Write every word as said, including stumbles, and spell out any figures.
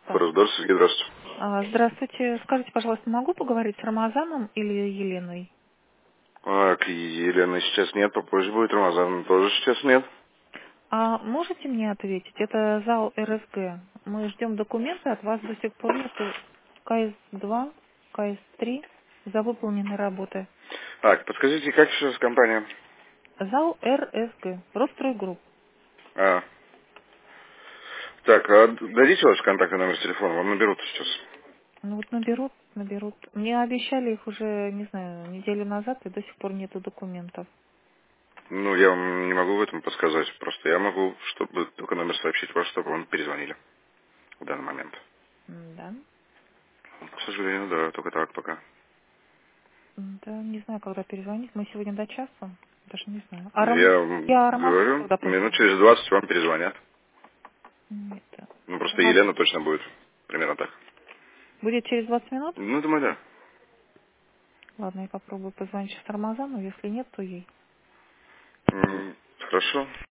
пожалуйста. Форсдор, Сергей, здравствуйте. А, Здравствуйте. Скажите, пожалуйста, могу поговорить с Рамазаном или Еленой? Так, Елены сейчас нет, попозже будет, Рамазан тоже сейчас нет. А можете мне ответить? Это зал РСГ. Мы ждем документы, от вас до сих пор нету КС два, КС три за выполненные работы. Так, подскажите, как сейчас компания? Зал РСГ, Ростройгрупп. А, так, а дадите ваш контактный номер телефона, вам наберут сейчас. Ну вот наберут, наберут. Мне обещали их уже, не знаю, неделю назад, и до сих пор нету документов. Ну, я вам не могу в этом подсказать, просто я могу, чтобы только номер сообщить ваш, чтобы вам перезвонили в данный момент. М, Да. К сожалению, да, только так пока. М, Да, не знаю, когда перезвонить. Мы сегодня до часа. Даже не знаю. А Рам... Я вам Я Рамазану говорю, тогда минут позвоню. через двадцать вам перезвонят. Нет. Ну, просто Рамаз- Елена точно будет, примерно так. Будет через двадцать минут? Ну, думаю, да. Ладно, я попробую позвонить сейчас Рамазану. Если нет, то ей. М, Хорошо.